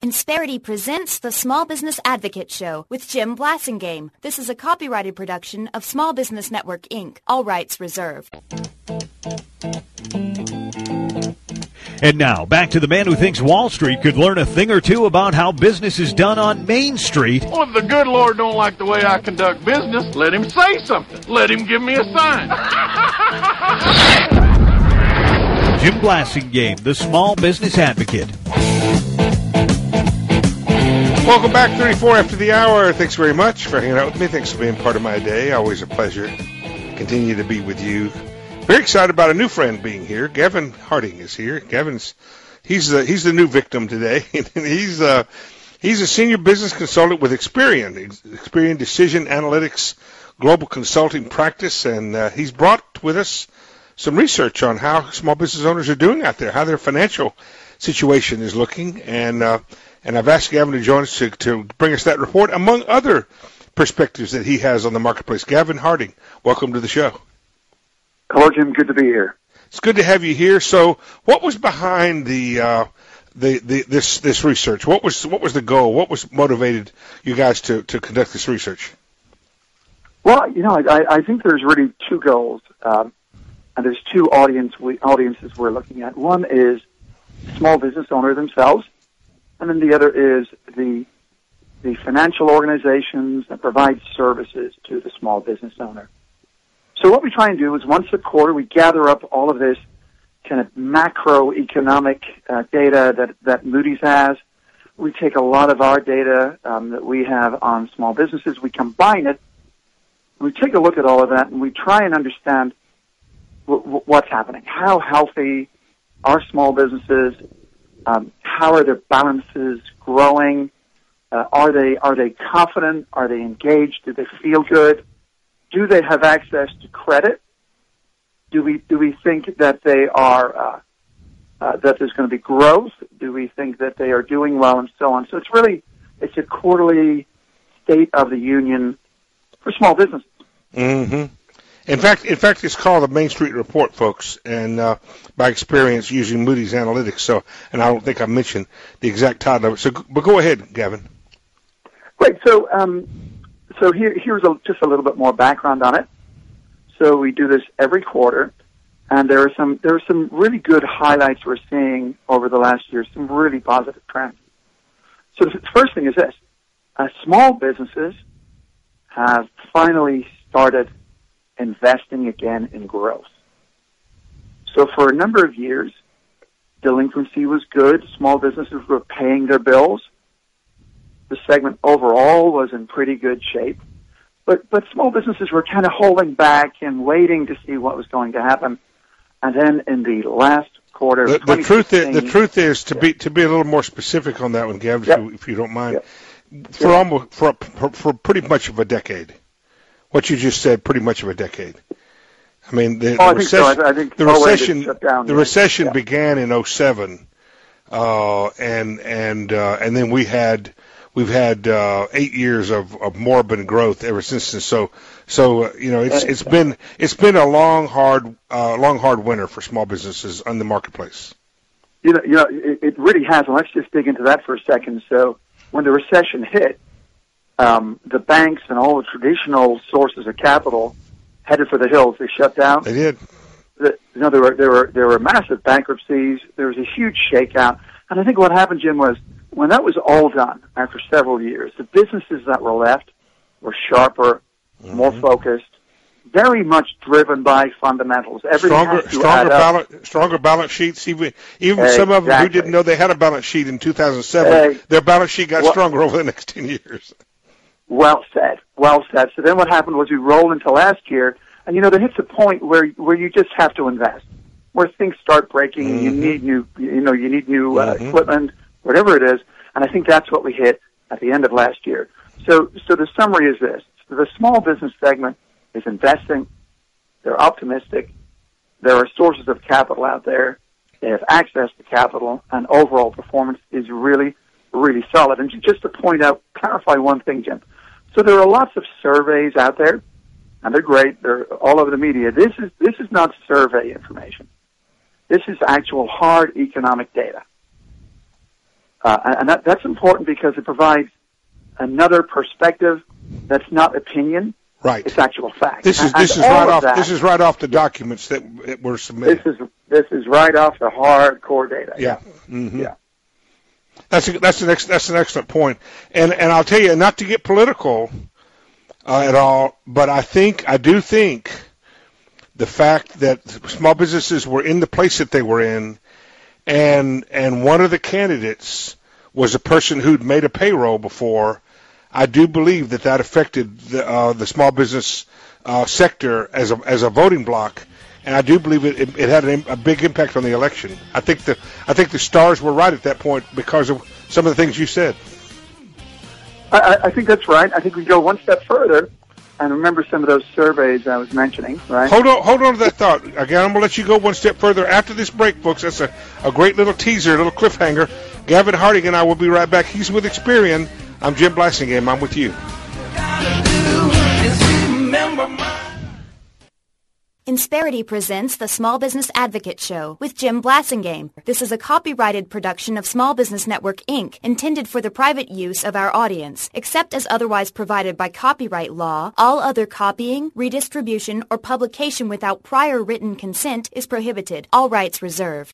Insperity presents the Small Business Advocate Show with Jim Blasingame. This is a copyrighted production of Small Business Network, Inc., all rights reserved. And now, back to the man who thinks Wall Street could learn a thing or two about how business is done on Main Street. Well, if the good Lord don't like the way I conduct business, let him say something. Let him give me a sign. Jim Blasingame, the Small Business Advocate. Welcome back, 34 after the hour. Thanks very much for hanging out with me. Thanks for being part of my day. Always a pleasure. Continue to be with you. Very excited about a new friend being here. Gavin Harding is here. He's the new victim today. He's a senior business consultant with Experian Decision Analytics Global Consulting Practice, and he's brought with us some research on how small business owners are doing out there, how their financial situation is looking, and I've asked Gavin to join us to bring us that report, among other perspectives that he has on the marketplace. Gavin Harding, welcome to the show. Hello, Jim. Good to be here. It's good to have you here. So, what was behind this research? What was the goal? What was motivated you guys to conduct this research? Well, I think there's really two goals, and there's two audiences we're looking at. One is small business owner themselves, and then the other is the financial organizations that provide services to the small business owner. So what we try and do is once a quarter we gather up all of this kind of macroeconomic data that Moody's has. We take a lot of our data that we have on small businesses, we combine it, we take a look at all of that, and we try and understand what's happening. How healthy are small businesses? How are their balances growing? Are they confident? Are they engaged? Do they feel good? Do they have access to credit? Do we think that they are that there's going to be growth? Do we think that they are doing well, and so on? So it's a quarterly state of the union for small businesses. Mm-hmm. In fact, it's called the Main Street Report, folks, and by experience using Moody's Analytics. So, and I don't think I mentioned the exact title of it. So, but go ahead, Gavin. Great. So here's just a little bit more background on it. So we do this every quarter, and there are some really good highlights we're seeing over the last year, some really positive trends. So the first thing is this. Small businesses have finally started investing again in growth. So for a number of years, delinquency was good. Small businesses were paying their bills. The segment overall was in pretty good shape. But small businesses were kind of holding back and waiting to see what was going to happen. And then in the last quarter, the truth is to be a little more specific on that one, Gavin, yep. if you don't mind. Yep. For pretty much of a decade, what you just said, pretty much of a decade. I mean, the recession began in 2007, and then we've had 8 years of moribund growth ever since. And so it's been a long hard winter for small businesses on the marketplace. It really has. And let's just dig into that for a second. So when the recession hit, the banks and all the traditional sources of capital headed for the hills. They shut down. They did. There were massive bankruptcies. There was a huge shakeout. And I think what happened, Jim, was when that was all done after several years, the businesses that were left were sharper, mm-hmm. more focused, very much driven by fundamentals. Stronger balance sheets. Even exactly. Some of them who didn't know they had a balance sheet in 2007, their balance sheet got stronger over the next 10 years. Well said. So then what happened was we rolled into last year, and there hits a point where you just have to invest, where things start breaking, mm-hmm. and you need new mm-hmm. Equipment, whatever it is, and I think that's what we hit at the end of last year. So the summary is this. The small business segment is investing. They're optimistic. There are sources of capital out there. They have access to capital, and overall performance is really, really solid. And just to clarify one thing, Jim. So there are lots of surveys out there, and they're great. They're all over the media. This is not survey information. This is actual hard economic data. And that's important because it provides another perspective that's not opinion. Right. It's actual fact. This is right off the documents that were submitted. This is right off the hardcore data. Yeah. Mm-hmm. Yeah. That's an excellent point. And I'll tell you, not to get political at all, but I do think the fact that small businesses were in the place that they were in, and one of the candidates was a person who'd made a payroll before, I do believe that affected the small business sector as a voting bloc, and I do believe it had a big impact on the election. I think the stars were right at that point because of some of the things you said. I think that's right. I think we go one step further and remember some of those surveys I was mentioning. Right. Hold on to that thought. Again, I'm going to let you go one step further after this break, folks. That's a great little teaser, a little cliffhanger. Gavin Harding and I will be right back. He's with Experian. I'm Jim Blasingame. I'm with you. Insperity presents the Small Business Advocate Show with Jim Blasingame. This is a copyrighted production of Small Business Network, Inc., intended for the private use of our audience. Except as otherwise provided by copyright law, all other copying, redistribution, or publication without prior written consent is prohibited. All rights reserved.